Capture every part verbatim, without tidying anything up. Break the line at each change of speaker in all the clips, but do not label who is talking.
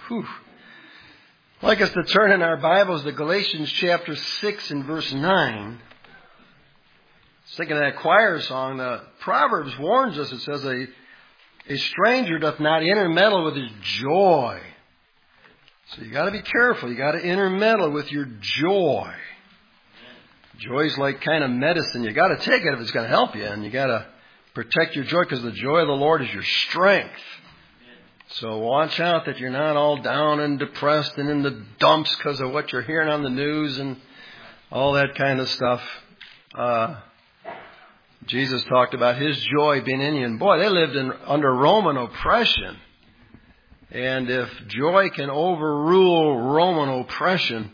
Whew. I'd like us to turn in our Bibles to Galatians chapter six and verse nine. I was thinking of that choir song. The Proverbs warns us, it says, a, a stranger doth not intermeddle with his joy. So you got to be careful. You got to intermeddle with your joy. Joy's like kind of medicine. You got to take it if it's going to help you, and you got to protect your joy because the joy of the Lord is your strength. So watch out that you're not all down and depressed and in the dumps because of what you're hearing on the news and all that kind of stuff. Uh, Jesus talked about His joy being in you. And boy, they lived in under Roman oppression. And if joy can overrule Roman oppression,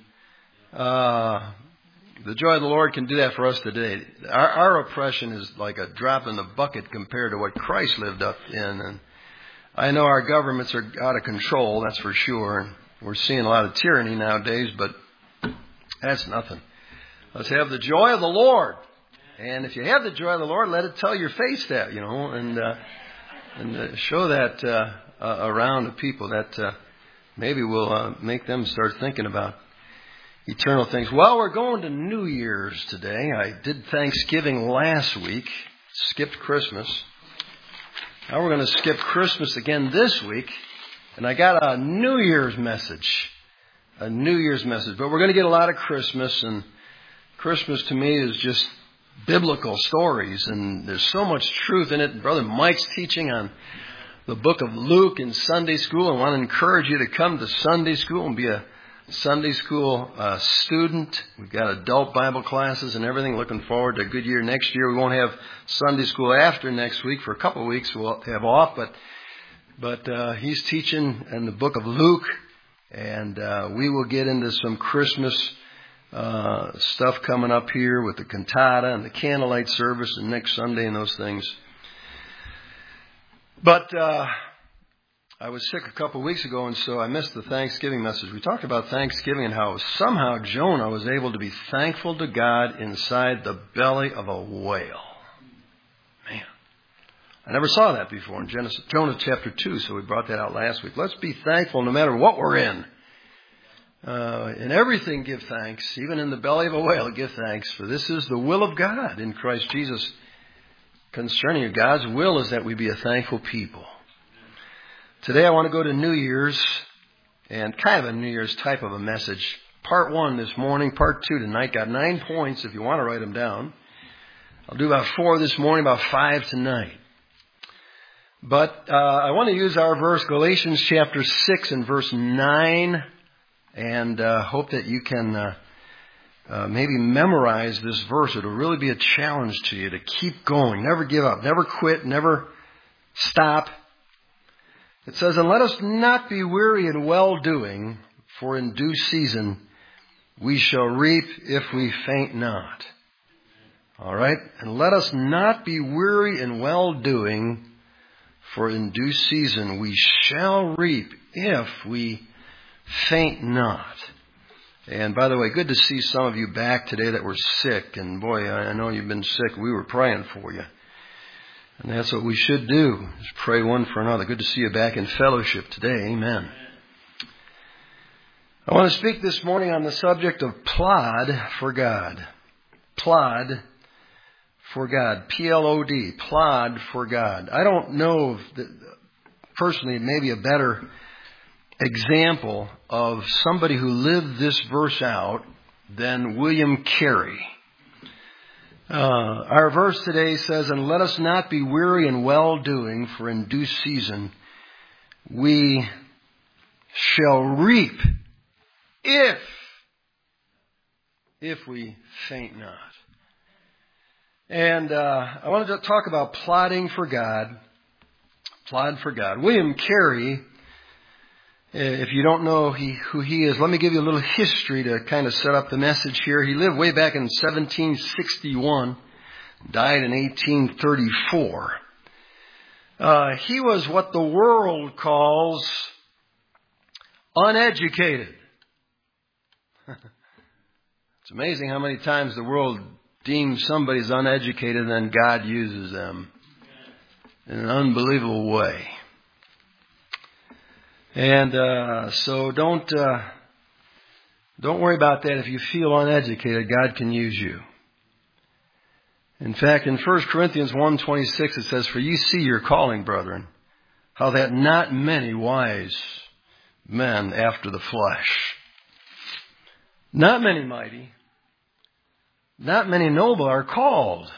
uh, the joy of the Lord can do that for us today. Our, our oppression is like a drop in the bucket compared to what Christ lived up in. And I know our governments are out of control, that's for sure. We're seeing a lot of tyranny nowadays, but that's nothing. Let's have the joy of the Lord. And if you have the joy of the Lord, let it tell your face that, you know, and uh, and uh, show that uh, uh, around to people. That uh, maybe will uh, make them start thinking about eternal things. Well, we're going to New Year's today. I did Thanksgiving last week, skipped Christmas. Now we're going to skip Christmas again this week. And I got a New Year's message. A New Year's message. But we're going to get a lot of Christmas. And Christmas to me is just biblical stories. And there's so much truth in it. Brother Mike's teaching on the book of Luke in Sunday school. I want to encourage you to come to Sunday school and be a Sunday school uh, student. We've got adult Bible classes and everything. Looking forward to a good year next year. We won't have Sunday school after next week. For a couple of weeks we'll have off. But but uh, he's teaching in the book of Luke. And uh, we will get into some Christmas uh, stuff coming up here with the cantata and the candlelight service and next Sunday and those things. But Uh, I was sick a couple of weeks ago, and so I missed the Thanksgiving message. We talked about Thanksgiving and how somehow Jonah was able to be thankful to God inside the belly of a whale. Man, I never saw that before in Genesis, Jonah chapter two, so we brought that out last week. Let's be thankful no matter what we're in. Uh, in everything give thanks, even in the belly of a whale give thanks, for this is the will of God in Christ Jesus concerning you. God's will is that we be a thankful people. Today I want to go to New Year's, and kind of a New Year's type of a message. Part one this morning, part two tonight. Got nine points if you want to write them down. I'll do about four this morning, about five tonight. But uh, I want to use our verse, Galatians chapter six and verse nine, and uh, hope that you can uh, uh, maybe memorize this verse. It'll really be a challenge to you to keep going, never give up, never quit, never stop. It says, and let us not be weary in well-doing, for in due season we shall reap if we faint not. All right? And let us not be weary in well-doing, for in due season we shall reap if we faint not. And by the way, good to see some of you back today that were sick. And boy, I know you've been sick. We were praying for you. And that's what we should do, is pray one for another. Good to see you back in fellowship today. Amen. I want to speak this morning on the subject of plod for God. Plod for God. P L O D. Plod for God. I don't know if the, personally maybe a better example of somebody who lived this verse out than William Carey. Uh, our verse today says, and let us not be weary in well-doing, for in due season we shall reap if, if we faint not. And uh, I wanted to talk about plodding for God. Plod for God. William Carey, if you don't know he, who he is, let me give you a little history to kind of set up the message here. He lived way back in seventeen sixty-one, died in eighteen thirty-four. Uh, he was what the world calls uneducated. It's amazing how many times the world deems somebody as uneducated and then God uses them in an unbelievable way. And uh, so don't uh, don't worry about that. If you feel uneducated, God can use you. In fact, in First Corinthians one twenty-six, it says, "For you see your calling, brethren, how that not many wise men after the flesh, not many mighty, not many noble are called.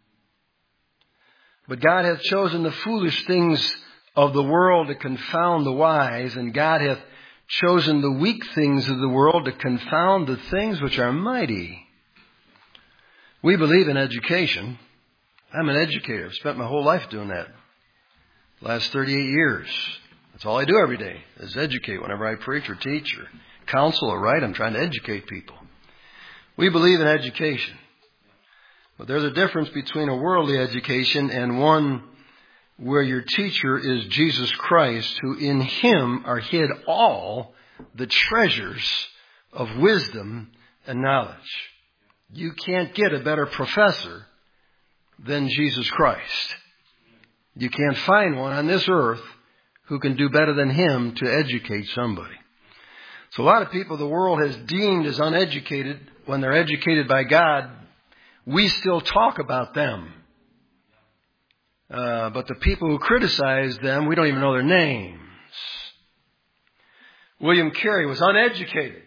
But God hath chosen the foolish things of the world to confound the wise, and God hath chosen the weak things of the world to confound the things which are mighty." We believe in education. I'm an educator. I've spent my whole life doing that. Last thirty-eight years. That's all I do every day, is educate. Whenever I preach or teach or counsel or write, I'm trying to educate people. We believe in education. But there's a difference between a worldly education and one where your teacher is Jesus Christ, who in Him are hid all the treasures of wisdom and knowledge. You can't get a better professor than Jesus Christ. You can't find one on this earth who can do better than Him to educate somebody. So a lot of people the world has deemed as uneducated, when they're educated by God, we still talk about them. Uh, but the people who criticize them, we don't even know their names. William Carey was uneducated.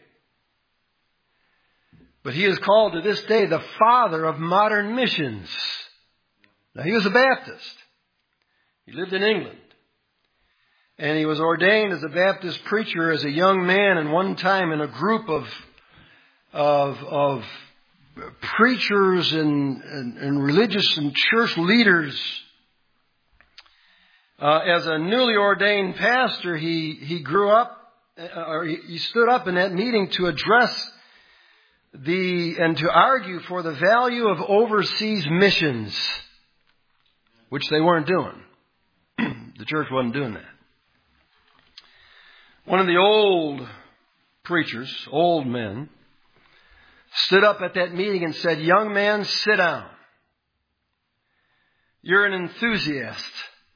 But he is called to this day the father of modern missions. Now, he was a Baptist. He lived in England. And he was ordained as a Baptist preacher as a young man, and one time in a group of of, of preachers and, and, and religious and church leaders. Uh, as a newly ordained pastor, he, he grew up, or he, he stood up in that meeting to address the and to argue for the value of overseas missions, which they weren't doing. The church wasn't doing that. One of the old preachers, old men, stood up at that meeting and said, "Young man, sit down. You're an enthusiast.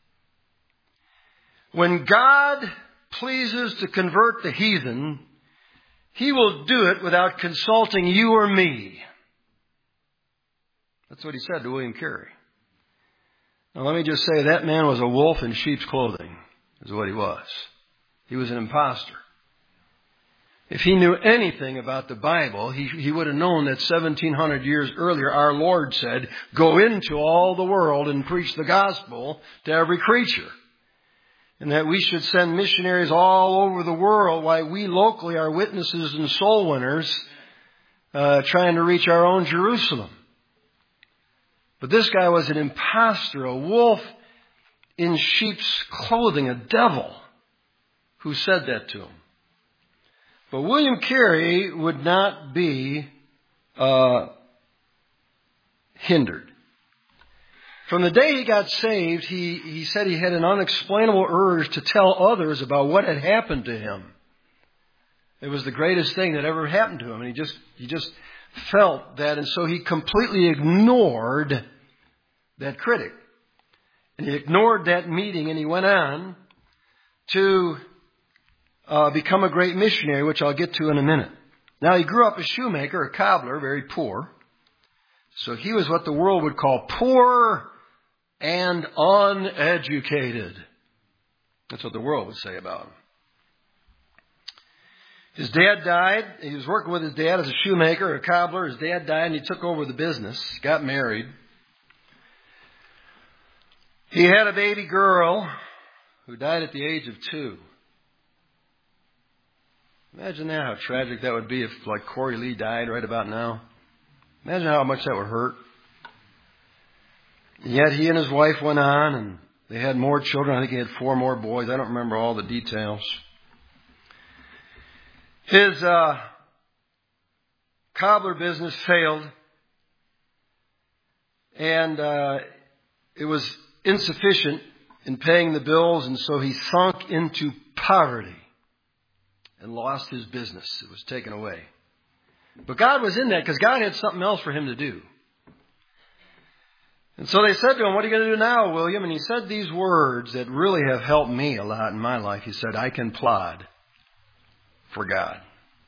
When God pleases to convert the heathen, He will do it without consulting you or me." That's what he said to William Carey. Now let me just say, that man was a wolf in sheep's clothing, is what he was. He was an imposter. If he knew anything about the Bible, he, he would have known that seventeen hundred years earlier, our Lord said, "Go into all the world and preach the gospel to every creature." And that we should send missionaries all over the world, while we locally are witnesses and soul winners, uh, trying to reach our own Jerusalem. But this guy was an imposter, a wolf in sheep's clothing, a devil who said that to him. But William Carey would not be uh, hindered. From the day he got saved, he, he said he had an unexplainable urge to tell others about what had happened to him. It was the greatest thing that ever happened to him. And he just, he just felt that. And so he completely ignored that critic. And he ignored that meeting, and he went on to uh, become a great missionary, which I'll get to in a minute. Now, he grew up a shoemaker, a cobbler, very poor. So he was what the world would call poor and uneducated. That's what the world would say about him. His dad died. He was working with his dad as a shoemaker, a cobbler. His dad died, and he took over the business, got married. He had a baby girl who died at the age of two. Imagine that, how tragic that would be if, like, Corey Lee died right about now. Imagine how much that would hurt. And yet he and his wife went on, and they had more children. I think he had four more boys. I don't remember all the details. His uh, cobbler business failed, and uh, it was insufficient in paying the bills, and so he sunk into poverty and lost his business. It was taken away. But God was in that, because God had something else for him to do. And so they said to him, what are you going to do now, William? And he said these words that really have helped me a lot in my life. He said, I can plod for God.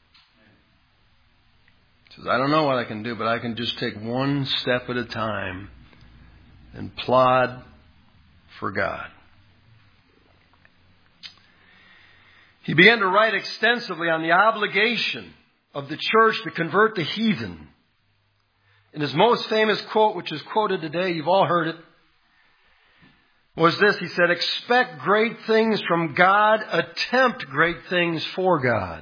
He says, I don't know what I can do, but I can just take one step at a time and plod for God. He began to write extensively on the obligation of the church to convert the heathen. And his most famous quote, which is quoted today, you've all heard it, was this. He said, expect great things from God, attempt great things for God.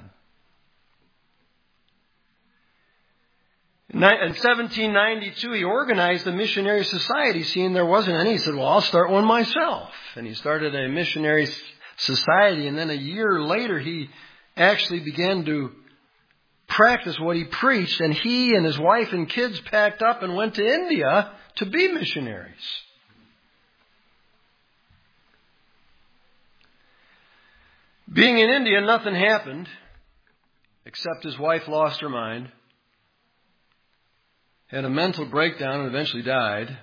In seventeen ninety-two, he organized a missionary society, seeing there wasn't any. He said, well, I'll start one myself. And he started a missionary society, and then a year later, he actually began to practice what he preached, and he and his wife and kids packed up and went to India to be missionaries. Being in India, nothing happened except his wife lost her mind, had a mental breakdown, and eventually died.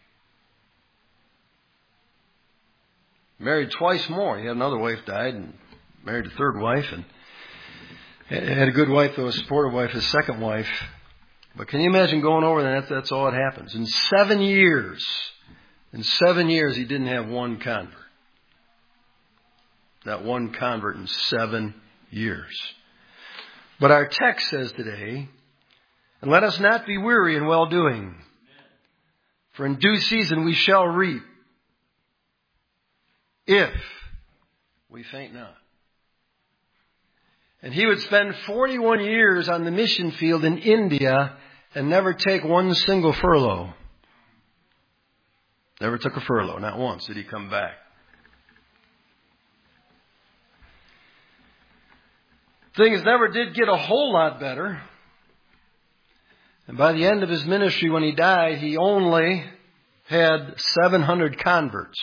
Married twice more. He had another wife, died, and married a third wife, and had a good wife, though, a supportive wife, his second wife. But can you imagine going over there? That's, that's all that happens. In seven years, in seven years, he didn't have one convert. Not one convert in seven years. But our text says today, and let us not be weary in well-doing, for in due season we shall reap, if we faint not. And he would spend forty-one years on the mission field in India and never take one single furlough. Never took a furlough. Not once did he come back. Things never did get a whole lot better. And by the end of his ministry, when he died, he only had seven hundred converts.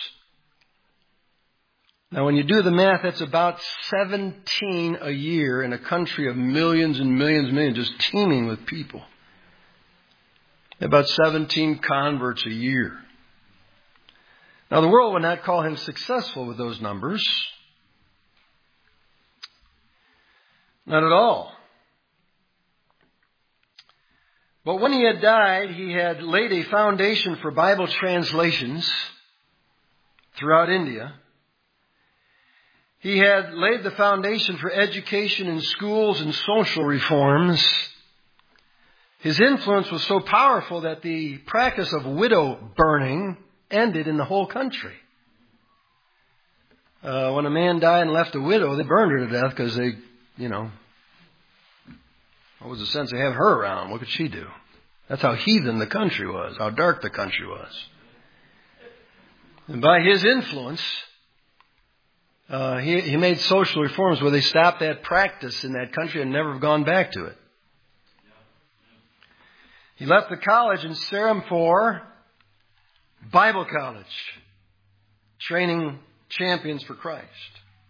Now, when you do the math, that's about seventeen a year in a country of millions and millions and millions, just teeming with people. About seventeen converts a year. Now, the world would not call him successful with those numbers. Not at all. But when he had died, he had laid a foundation for Bible translations throughout India. He had laid the foundation for education in schools and social reforms. His influence was so powerful that the practice of widow burning ended in the whole country. Uh, when a man died and left a widow, they burned her to death because they, you know, what was the sense of having her around? What could she do? That's how heathen the country was, how dark the country was. And by his influence, Uh, he, he made social reforms where they stopped that practice in that country and never have gone back to it. He left the college in Serampore Bible College, training champions for Christ.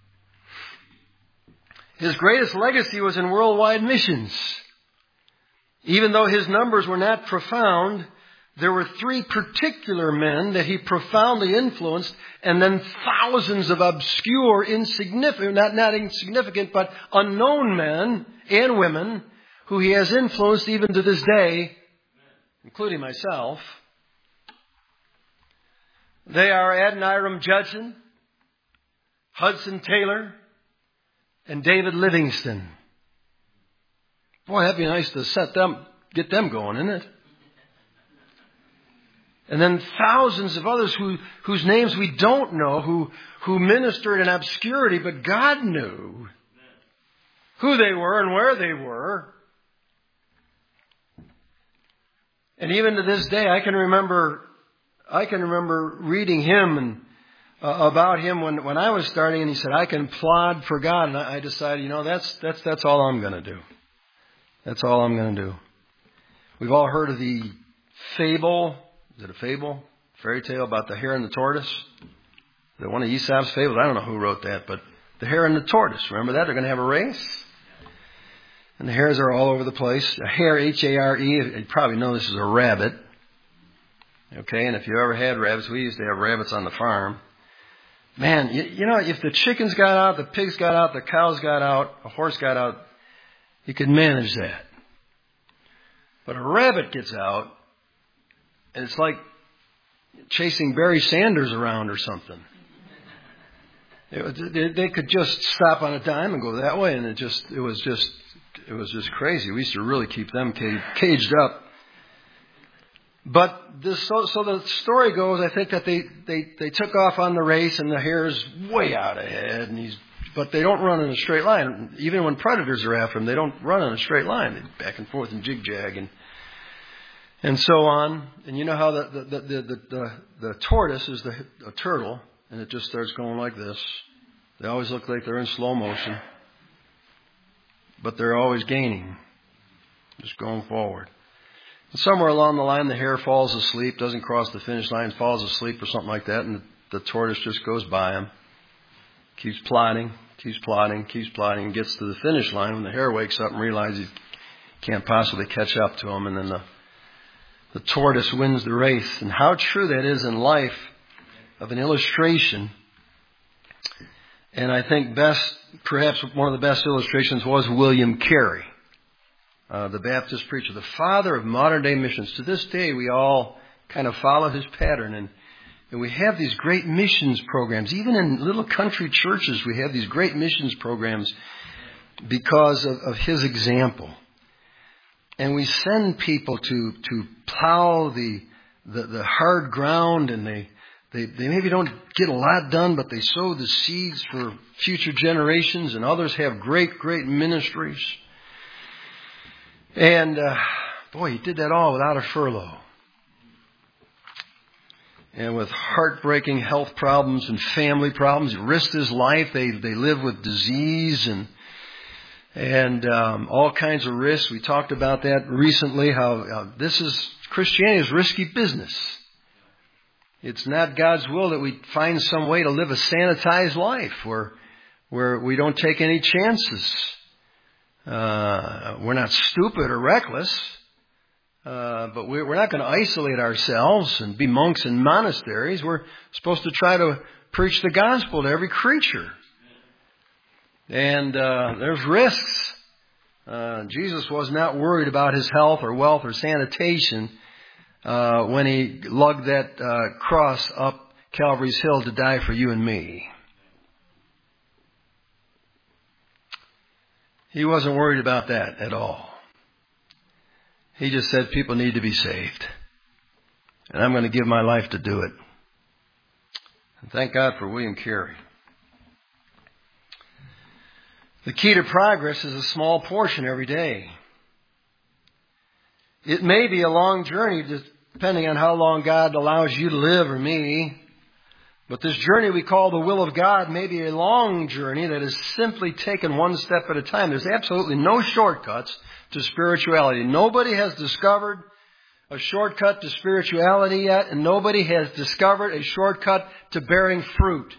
His greatest legacy was in worldwide missions. Even though his numbers were not profound, there were three particular men that he profoundly influenced, and then thousands of obscure, insignificant, not, not insignificant, but unknown men and women who he has influenced even to this day, including myself. They are Adoniram Judson, Hudson Taylor, and David Livingston. Boy, that'd be nice to set them, get them going, isn't it? And then thousands of others who, whose names we don't know, who, who ministered in obscurity, but God knew who they were and where they were. And even to this day, I can remember, I can remember reading him and uh, about him when, when I was starting, and he said, I can plod for God. And I, I decided, you know, that's, that's, that's all I'm going to do. That's all I'm going to do. We've all heard of the fable. Is it a fable? Fairy tale about the hare and the tortoise? Is it one of Aesop's fables? I don't know who wrote that, but the hare and the tortoise. Remember that? They're going to have a race. And the hares are all over the place. A hare, H A R E. You probably know this is a rabbit. Okay, and if you ever had rabbits, we used to have rabbits on the farm. Man, you, you know, if the chickens got out, the pigs got out, the cows got out, a horse got out, you could manage that. But a rabbit gets out, and it's like chasing Barry Sanders around or something. It, they, they could just stop on a dime and go that way, and it just it was just it was just crazy. We used to really keep them caged up. But this, so, so the story goes, I think that they, they, they took off on the race, and the hare's way out ahead, and he's but they don't run in a straight line. Even when predators are after them, they don't run in a straight line. They back and forth and jig-jag and and so on. And you know how the the the the, the, the tortoise is the a turtle, and it just starts going like this. They always look like they're in slow motion, but they're always gaining, just going forward. And somewhere along the line, the hare falls asleep, doesn't cross the finish line, falls asleep or something like that, and the, the tortoise just goes by him, keeps plodding, keeps plodding, keeps plodding, and gets to the finish line when the hare wakes up and realizes he can't possibly catch up to him, and then the, the tortoise wins the race. And how true that is in life of an illustration. And I think best, perhaps one of the best illustrations was William Carey. Uh, the Baptist preacher, the father of modern-day missions. To this day, we all kind of follow his pattern, and, and we have these great missions programs. Even in little country churches, we have these great missions programs because of, of his example. And we send people to to plow the the, the hard ground, and they, they they maybe don't get a lot done, but they sow the seeds for future generations, and others have great, great ministries. And, uh, boy, he did that all without a furlough. And with heartbreaking health problems and family problems, he risked his life. They they live with disease and and um, all kinds of risks. We talked about that recently, how uh, this is, Christianity is risky business. It's not God's will that we find some way to live a sanitized life where where we don't take any chances. Uh, we're not stupid or reckless, uh, but we're, we're not going to isolate ourselves and be monks in monasteries. We're supposed to try to preach the gospel to every creature. And uh, there's risks. Uh, Jesus was not worried about his health or wealth or sanitation uh, when he lugged that uh, cross up Calvary's Hill to die for you and me. He wasn't worried about that at all. He just said people need to be saved. And I'm going to give my life to do it. And thank God for William Carey. The key to progress is a small portion every day. It may be a long journey, depending on how long God allows you to live or me. But this journey we call the will of God may be a long journey that is simply taken one step at a time. There's absolutely no shortcuts to spirituality. Nobody has discovered a shortcut to spirituality yet, and nobody has discovered a shortcut to bearing fruit.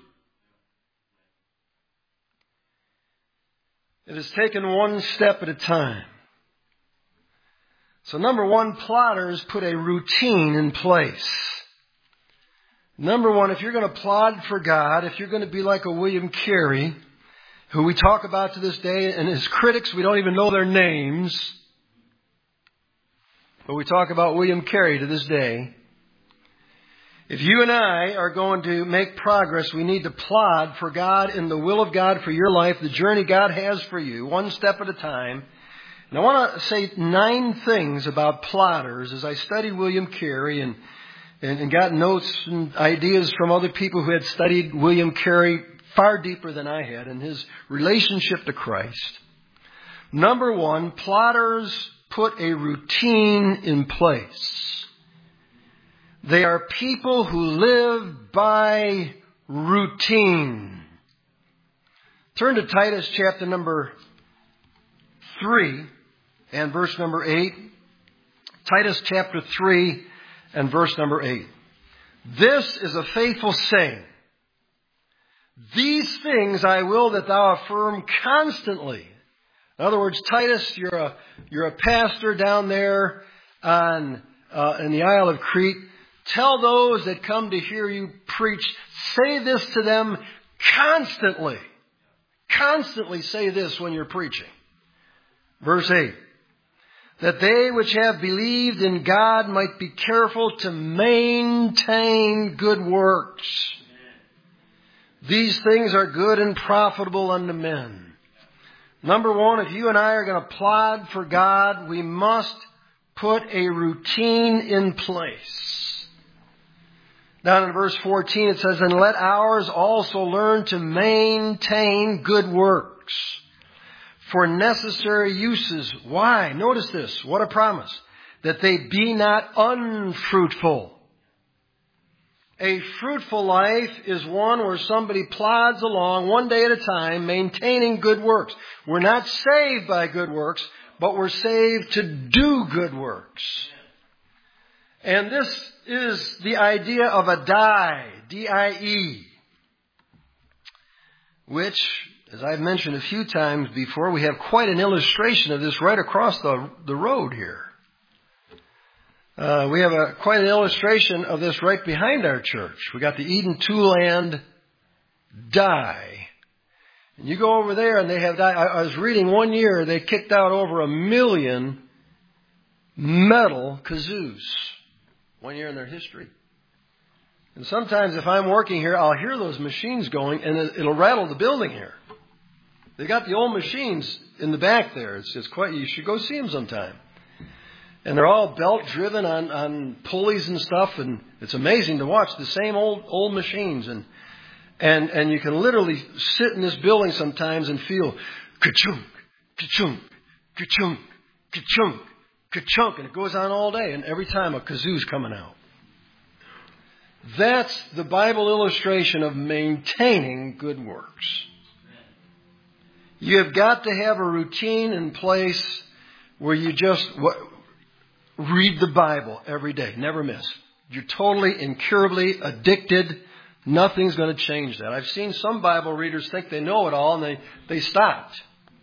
It is taken one step at a time. So number one, plotters put a routine in place. Number one, if you're going to plod for God, if you're going to be like a William Carey, who we talk about to this day, and his critics, we don't even know their names, but we talk about William Carey to this day. If you and I are going to make progress, we need to plod for God in the will of God for your life, the journey God has for you, one step at a time. And I want to say nine things about plotters as I study William Carey and and got notes and ideas from other people who had studied William Carey far deeper than I had in his relationship to Christ. Number one, plotters put a routine in place. They are people who live by routine. Turn to Titus chapter number three and verse number eight. Titus chapter three and verse number eight. This is a faithful saying. These things I will that thou affirm constantly. In other words, Titus, you're a you're a pastor down there on uh, in the Isle of Crete. Tell those that come to hear you preach, say this to them constantly. Constantly say this when you're preaching. Verse eight. That they which have believed in God might be careful to maintain good works. These things are good and profitable unto men. Number one, if you and I are going to plod for God, we must put a routine in place. Down in verse fourteen it says, and let ours also learn to maintain good works for necessary uses. Why? Notice this. What a promise. That they be not unfruitful. A fruitful life is one where somebody plods along one day at a time, maintaining good works. We're not saved by good works, but we're saved to do good works. And this is the idea of a die, D I E, which, as I've mentioned a few times before, we have quite an illustration of this right across the, the road here. Uh, we have a quite an illustration of this right behind our church. We got the Eden Two-Land die. And you go over there and they have die. I, I was reading one year they kicked out over a million metal kazoos. One year in their history. And sometimes if I'm working here, I'll hear those machines going and it'll rattle the building here. They got the old machines in the back there. It's, it's quite, you should go see them sometime. And they're all belt driven on, on pulleys and stuff. And it's amazing to watch the same old, old machines. And, and, and you can literally sit in this building sometimes and feel ka-chunk, ka-chunk, ka-chunk, ka-chunk, ka-chunk. And it goes on all day. And every time a kazoo's coming out. That's the Bible illustration of maintaining good works. You have got to have a routine in place where you just read the Bible every day. Never miss. You're totally, incurably addicted. Nothing's going to change that. I've seen some Bible readers think they know it all and they, they stopped.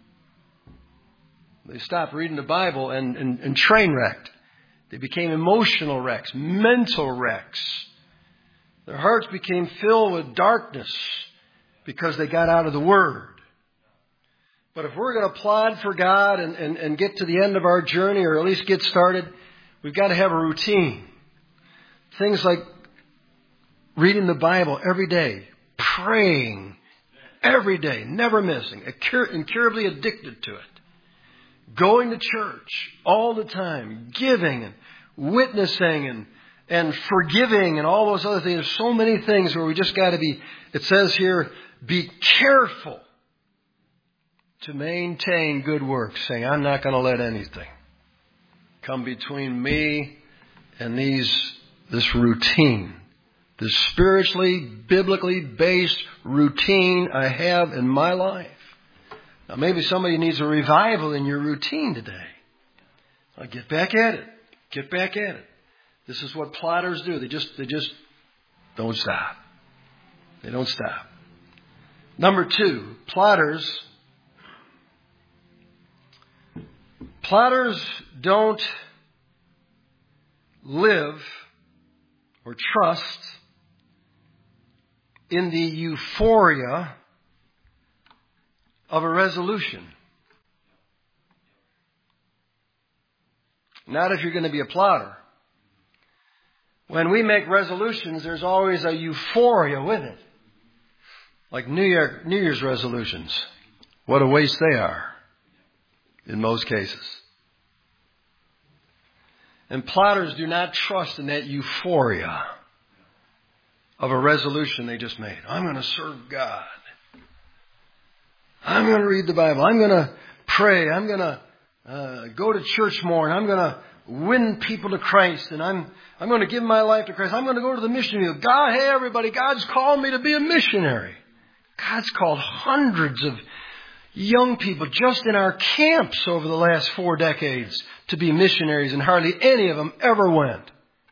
They stopped reading the Bible and, and, and train wrecked. They became emotional wrecks, mental wrecks. Their hearts became filled with darkness because they got out of the Word. But if we're going to plod for God and, and, and get to the end of our journey, or at least get started, we've got to have a routine. Things like reading the Bible every day, praying every day, never missing, incurably addicted to it. Going to church all the time, giving and witnessing and, and forgiving and all those other things. There's so many things where we just got to be, it says here, be careful to maintain good works, saying, I'm not going to let anything come between me and these, this routine, this spiritually, biblically based routine I have in my life. Now, maybe somebody needs a revival in your routine today. I'll get back at it. Get back at it. This is what plotters do. They just, they just don't stop. They don't stop. Number two, plotters Plotters don't live or trust in the euphoria of a resolution. Not if you're going to be a plotter. When we make resolutions, there's always a euphoria with it. Like New Year, New Year's resolutions. What a waste they are. In most cases. And plotters do not trust in that euphoria of a resolution they just made. I'm going to serve God. I'm going to read the Bible. I'm going to pray. I'm going to uh, go to church more. And I'm going to win people to Christ. And I'm I'm going to give my life to Christ. I'm going to go to the mission field. God, hey everybody, God's called me to be a missionary. God's called hundreds of young people just in our camps over the last four decades to be missionaries, and hardly any of them ever went.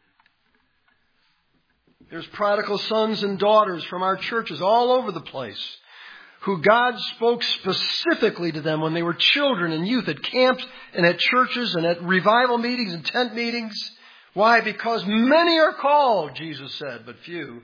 There's prodigal sons and daughters from our churches all over the place who God spoke specifically to them when they were children and youth at camps and at churches and at revival meetings and tent meetings, Why? Because many are called, Jesus said, but few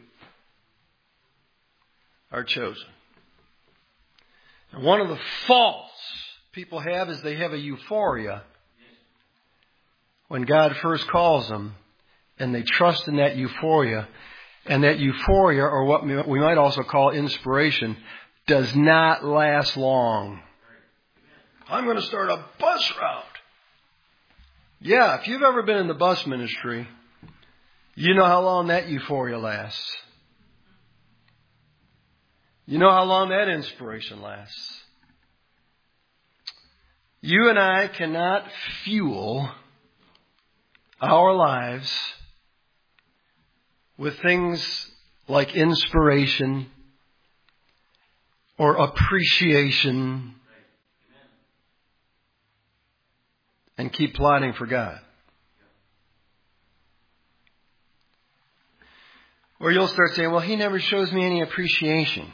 are chosen. And one of the faults people have is they have a euphoria when God first calls them, and they trust in that euphoria. And that euphoria, or what we might also call inspiration, does not last long. I'm going to start a bus route. Yeah, if you've ever been in the bus ministry, you know how long that euphoria lasts. You know how long that inspiration lasts. You and I cannot fuel our lives with things like inspiration or appreciation and keep plotting for God. Or you'll start saying, well, he never shows me any appreciation.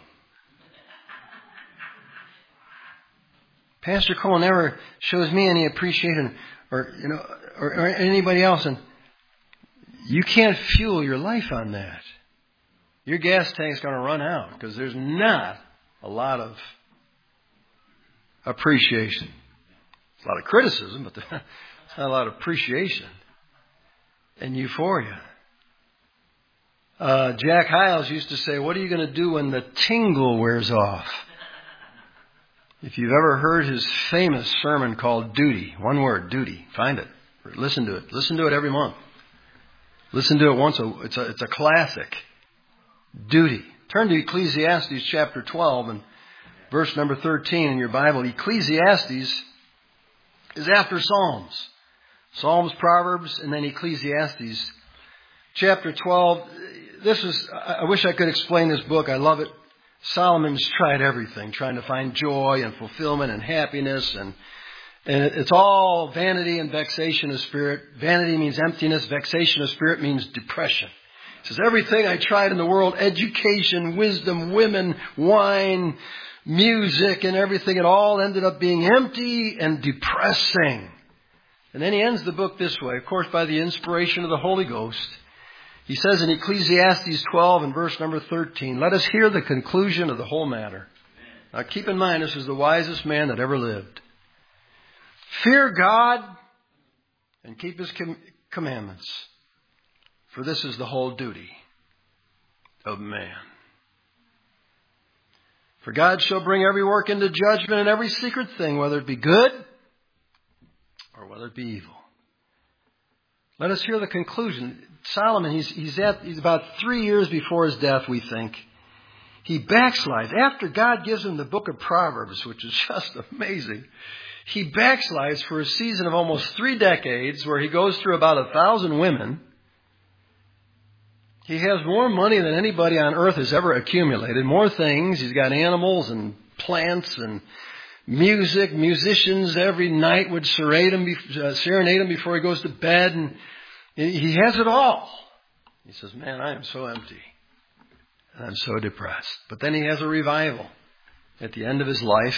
Pastor Cole never shows me any appreciation, or you know, or, or anybody else, and you can't fuel your life on that. Your gas tank's going to run out because there's not a lot of appreciation. There's a lot of criticism, but there's not a lot of appreciation and euphoria. Uh, Jack Hyles used to say, what are you going to do when the tingle wears off? If you've ever heard his famous sermon called Duty, one word, Duty, find it. Listen to it. Listen to it every month. Listen to it once. It's a, it's a classic. Duty. Turn to Ecclesiastes chapter twelve and verse number thirteen in your Bible. Ecclesiastes is after Psalms. Psalms, Proverbs, and then Ecclesiastes. Chapter twelve. This is, I wish I could explain this book. I love it. Solomon's tried everything, trying to find joy and fulfillment and happiness, and and it's all vanity and vexation of spirit. Vanity means emptiness. Vexation of spirit means depression. He says, everything I tried in the world, education, wisdom, women, wine, music, and everything, it all ended up being empty and depressing. And then he ends the book this way, of course, by the inspiration of the Holy Ghost. He says in Ecclesiastes twelve and verse number thirteen, let us hear the conclusion of the whole matter. Now keep in mind, this is the wisest man that ever lived. Fear God and keep His com- commandments, for this is the whole duty of man. For God shall bring every work into judgment and every secret thing, whether it be good or whether it be evil. Let us hear the conclusion. Solomon, he's, he's, at, he's about three years before his death, we think. He backslides. After God gives him the book of Proverbs, which is just amazing, he backslides for a season of almost three decades where he goes through about a thousand women. He has more money than anybody on earth has ever accumulated, more things. He's got animals and plants and music. Musicians every night would serenade him, uh, serenade him before he goes to bed, and he has it all. He says, man, I am so empty. And I'm so depressed. But then he has a revival at the end of his life.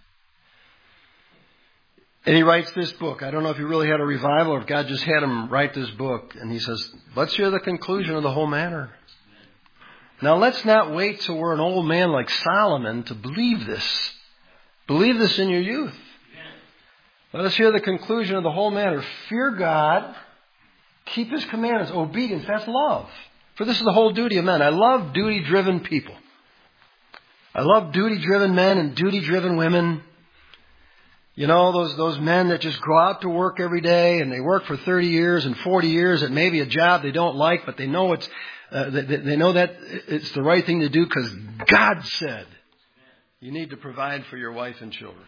And he writes this book. I don't know if he really had a revival or if God just had him write this book. And he says, let's hear the conclusion of the whole matter. Now, let's not wait till we're an old man like Solomon to believe this. Believe this in your youth. Let us hear the conclusion of the whole matter. Fear God. Keep His commandments. Obedience. That's love. For this is the whole duty of men. I love duty-driven people. I love duty-driven men and duty-driven women. You know, those those men that just go out to work every day and they work for thirty years and forty years at maybe a job they don't like, but they know it's uh, they, they know that it's the right thing to do because God said you need to provide for your wife and children.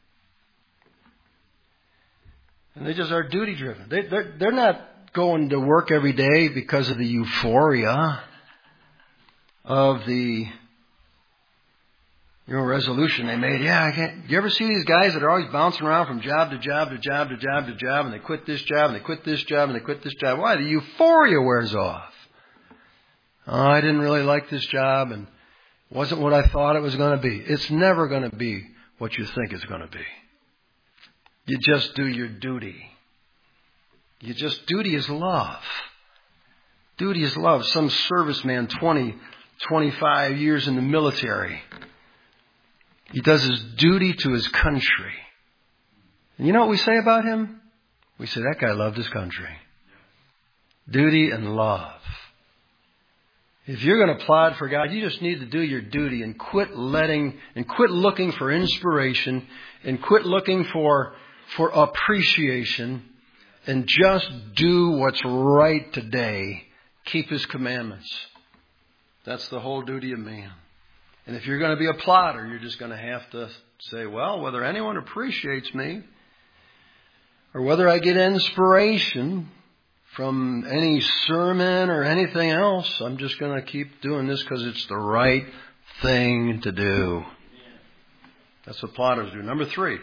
And they just are duty-driven. They, they're, they're not going to work every day because of the euphoria of the you know, resolution they made. Yeah, I can't. You ever see these guys that are always bouncing around from job to job to job to job to job, and they quit this job and they quit this job and they quit this job? Why? The euphoria wears off. Oh, I didn't really like this job and it wasn't what I thought it was going to be. It's never going to be what you think it's going to be. You just do your duty. You just, duty is love. Duty is love. Some serviceman, twenty, twenty-five years in the military. He does his duty to his country. And you know what we say about him? We say, that guy loved his country. Duty and love. If you're going to plod for God, you just need to do your duty and quit letting, and quit looking for inspiration, and quit looking for, for appreciation, and just do what's right today. Keep His commandments. That's the whole duty of man. And if you're going to be a plodder, you're just going to have to say, well, whether anyone appreciates me, or whether I get inspiration from any sermon or anything else, I'm just going to keep doing this because it's the right thing to do. That's what plotters do. Number three.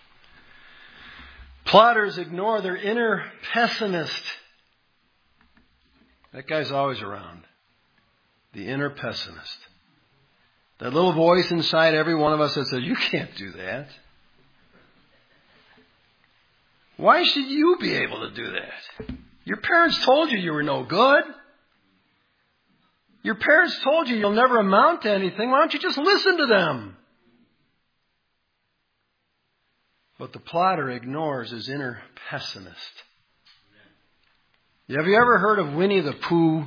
Plotters ignore their inner pessimist. That guy's always around. The inner pessimist. That little voice inside every one of us that says, you can't do that. Why should you be able to do that? Your parents told you you were no good. Your parents told you you'll never amount to anything. Why don't you just listen to them? But the plotter ignores his inner pessimist. Have you ever heard of Winnie the Pooh?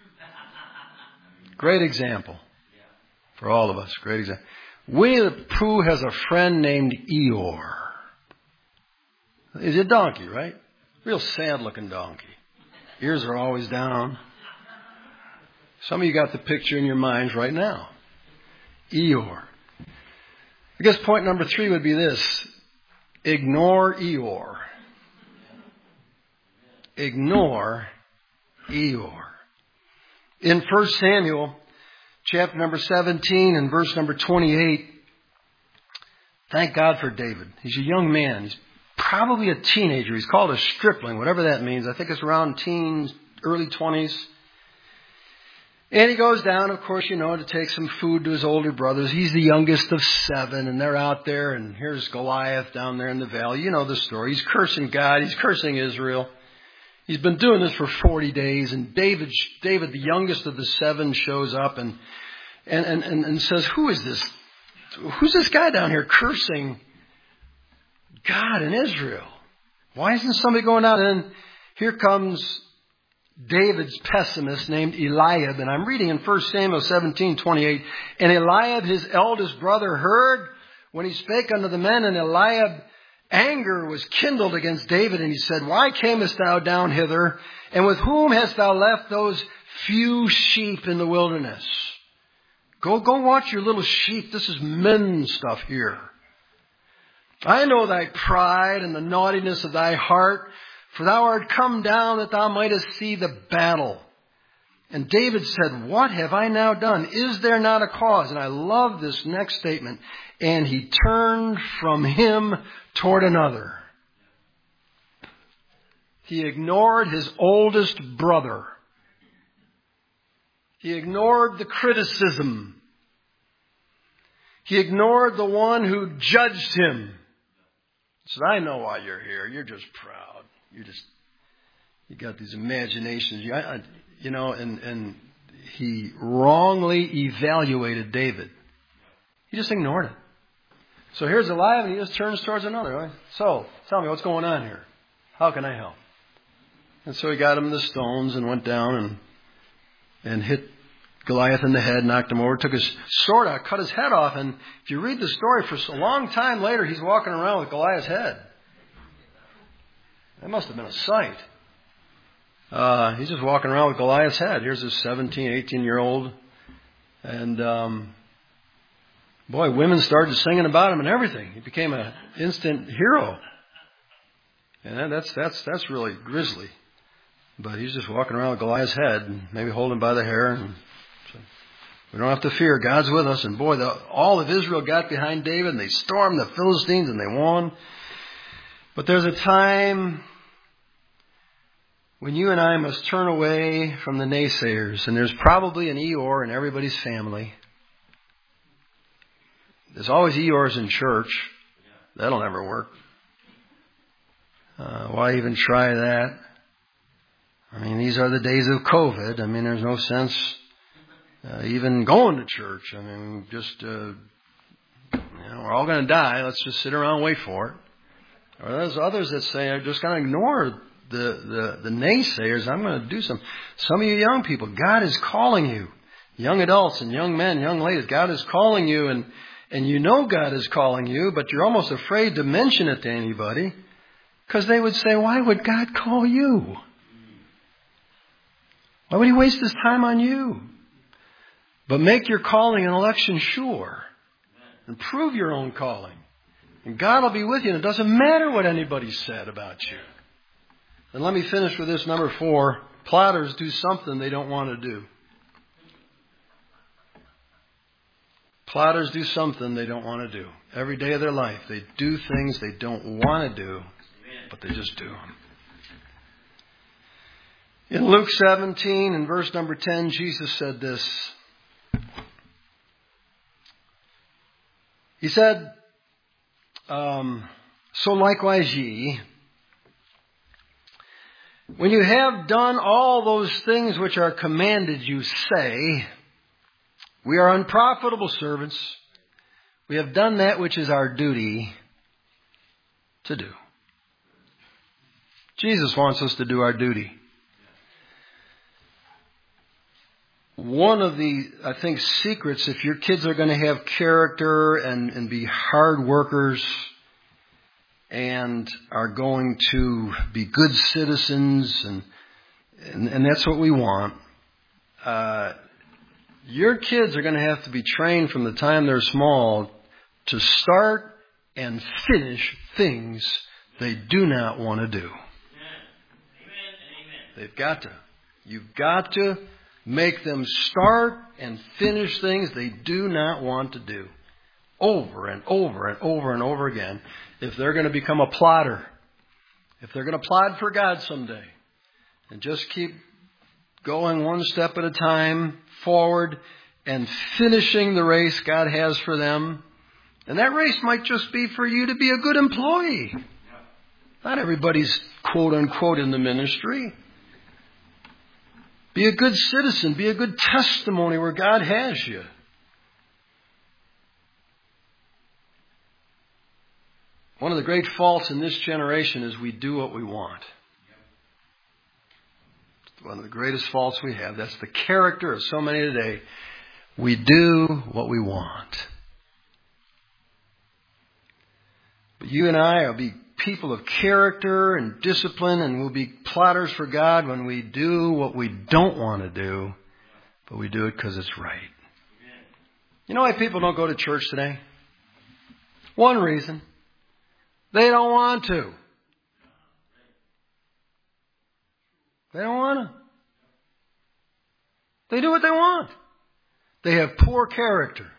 Great example for all of us. Great example. Winnie the Pooh has a friend named Eeyore. He's a donkey, right? Real sad-looking donkey. Ears are always down. Some of you got the picture in your minds right now. Eeyore. I guess point number three would be this. Ignore Eeyore. Ignore Eeyore. In First Samuel, chapter number seventeen and verse number twenty-eight, thank God for David. He's a young man. He's probably a teenager. He's called a stripling, whatever that means. I think it's around teens, early twenties. And he goes down, of course, you know, to take some food to his older brothers. He's the youngest of seven, and they're out there, and here's Goliath down there in the valley. You know the story. He's cursing God. He's cursing Israel. He's been doing this for forty days, and David, David, the youngest of the seven, shows up and and, and, and, and says, who is this? Who's this guy down here cursing God and Israel? Why isn't somebody going out? And here comes David's pessimist named Eliab, and I'm reading in First Samuel seventeen twenty-eight. And Eliab, his eldest brother, heard when he spake unto the men, and Eliab anger was kindled against David, and he said, why camest thou down hither? And with whom hast thou left those few sheep in the wilderness? Go, go watch your little sheep. This is men stuff here. I know thy pride and the naughtiness of thy heart, for thou art come down that thou mightest see the battle. And David said, what have I now done? Is there not a cause? And I love this next statement. And he turned from him toward another. He ignored his oldest brother. He ignored the criticism. He ignored the one who judged him. He said, I know why you're here. You're just proud. You just, you got these imaginations. You, I, you know, and, and he wrongly evaluated David. He just ignored it. So here's Eliab, and he just turns towards another. Right? So, tell me, what's going on here? How can I help? And so he got him the stones and went down and and hit Goliath in the head, knocked him over, took his sword out, cut his head off. And if you read the story, for a long time later, he's walking around with Goliath's head. That must have been a sight. Uh, he's just walking around with Goliath's head. Here's this seventeen, eighteen-year-old. And, um, boy, women started singing about him and everything. He became an instant hero. And that's that's that's really grisly. But he's just walking around with Goliath's head and maybe holding him by the hair. And so we don't have to fear. God's with us. And boy, the, all of Israel got behind David and they stormed the Philistines and they won. But there's a time when you and I must turn away from the naysayers. And there's probably an Eeyore in everybody's family. There's always Eeyores in church. That'll never work. Uh, why even try that? I mean, these are the days of COVID. I mean, there's no sense uh, even going to church. I mean, just, uh, you know, we're all going to die. Let's just sit around and wait for it. Or there's others that say, I'm just going to ignore the, the, the naysayers. I'm going to do some. Some of you young people, God is calling you. Young adults and young men, young ladies, God is calling you, and, and you know God is calling you, but you're almost afraid to mention it to anybody because they would say, why would God call you? Why would He waste His time on you? But make your calling and election sure and prove your own calling. And God will be with you, and it doesn't matter what anybody said about you. And let me finish with this, number four. Plotters do something they don't want to do. Plotters do something they don't want to do. Every day of their life, they do things they don't want to do, but they just do them. In Luke seventeen, in verse number ten, Jesus said this. He said, um, so likewise ye, when you have done all those things which are commanded you, say, we are unprofitable servants. We have done that which is our duty to do. Jesus wants us to do our duty. One of the, I think, secrets, if your kids are going to have character and, and be hard workers and are going to be good citizens, and and, and that's what we want, uh, your kids are going to have to be trained from the time they're small to start and finish things they do not want to do. Amen. Amen. They've got to. You've got to make them start and finish things they do not want to do. Over and over and over and over again. If they're going to become a plotter. If they're going to plod for God someday. And just keep going one step at a time forward and finishing the race God has for them. And that race might just be for you to be a good employee. Not everybody's quote unquote in the ministry. Be a good citizen. Be a good testimony where God has you. One of the great faults in this generation is we do what we want. One of the greatest faults we have. That's the character of so many today. We do what we want. But you and I will be people of character and discipline, and we'll be plotters for God when we do what we don't want to do, but we do it because it's right. You know why people don't go to church today? One reason. They don't want to. They don't want to. They do what they want. They have poor character.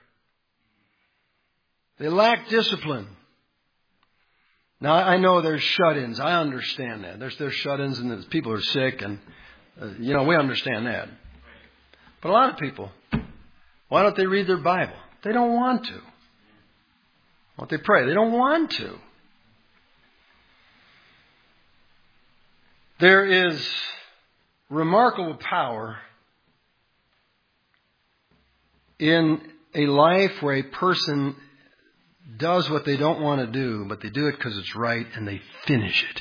They lack discipline. Now, I know there's shut-ins. I understand that. There's, there's shut-ins and there's people are sick, and, uh, you know, we understand that. But a lot of people, why don't they read their Bible? They don't want to. Why don't they pray? They don't want to. There is remarkable power in a life where a person does what they don't want to do, but they do it because it's right and they finish it.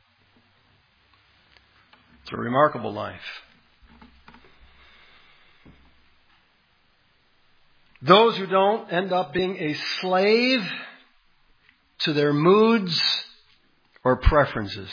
It's a remarkable life. Those who don't end up being a slave to their moods or preferences.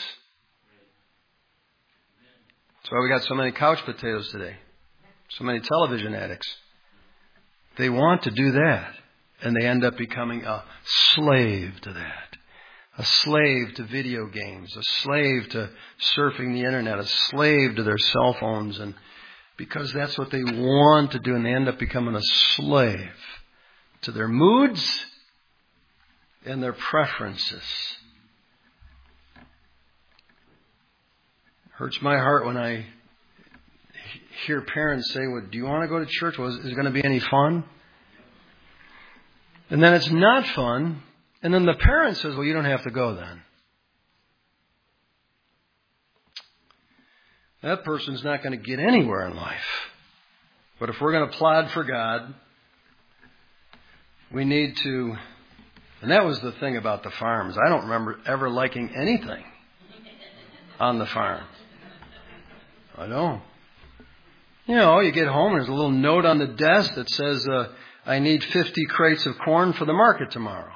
That's why we got so many couch potatoes today. So many television addicts. They want to do that. And they end up becoming a slave to that. A slave to video games. A slave to surfing the internet. A slave to their cell phones. And because that's what they want to do. And they end up becoming a slave to their moods and their preferences. It hurts my heart when I hear parents say, well, do you want to go to church? Well, is it going to be any fun? And then it's not fun. And then the parent says, well, you don't have to go then. that person's not going to get anywhere in life. But if we're going to plod for God, we need to, and that was the thing about the farms. I don't remember ever liking anything on the farm. I don't. You know, you get home and there's a little note on the desk that says, uh, I need fifty crates of corn for the market tomorrow.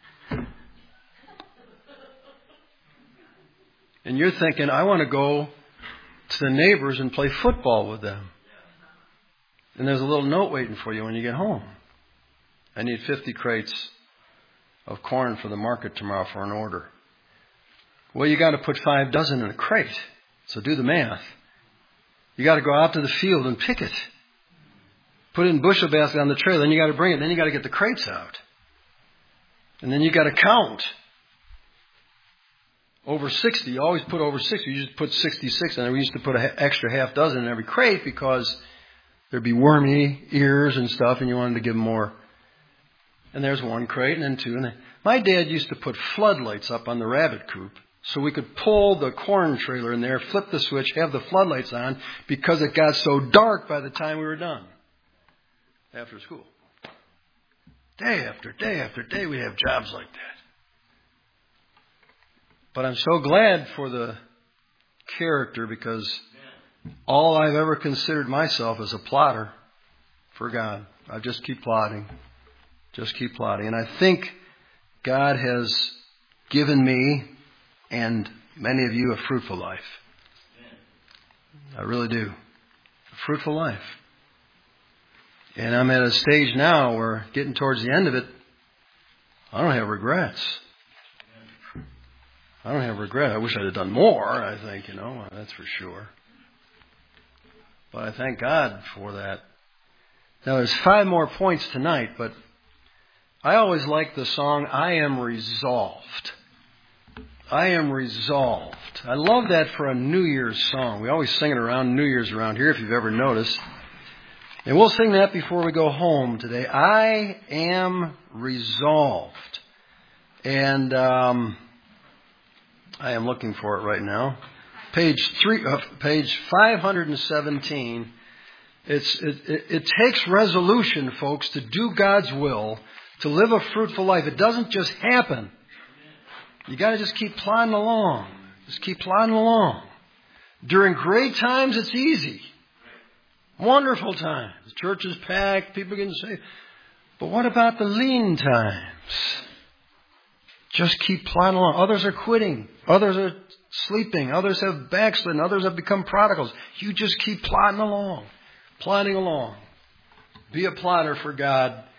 And you're thinking, I want to go to the neighbors and play football with them. And there's a little note waiting for you when you get home. I need fifty crates of corn for the market tomorrow for an order. Well, you got to put five dozen in a crate. So do the math. You got to go out to the field and pick it. Put it in bushel basket on the trailer. Then you got to bring it. Then you got to get the crates out. And then you got to count. Over sixty. You always put over sixty. You just put sixty-six in there. We used to put an extra half dozen in every crate because there'd be wormy ears and stuff, and you wanted to give them more. And there's one crate, and then two. And then my dad used to put floodlights up on the rabbit coop so we could pull the corn trailer in there, flip the switch, have the floodlights on because it got so dark by the time we were done after school. Day after day after day, we have jobs like that. But I'm so glad for the character because all I've ever considered myself is a plotter for God. I just keep plodding. Just keep plodding. And I think God has given me and many of you a fruitful life. I really do. A fruitful life. And I'm at a stage now where getting towards the end of it, I don't have regrets. I don't have regret. I wish I'd have done more, I think, you know, that's for sure. But I thank God for that. Now, there's five more points tonight, but I always like the song, I Am Resolved. I am resolved. I love that for a New Year's song. We always sing it around New Year's around here, if you've ever noticed. And we'll sing that before we go home today. I am resolved. And um, I am looking for it right now. Page three, uh, page five hundred seventeen. It's it, it, it takes resolution, folks, to do God's will, to live a fruitful life. It doesn't just happen. You got to just keep plodding along. Just keep plodding along. During great times, it's easy. Wonderful times. The church is packed. People getting saved. But what about the lean times? Just keep plodding along. Others are quitting. Others are sleeping. Others have backslidden. Others have become prodigals. You just keep plodding along. Plodding along. Be a plodder for God.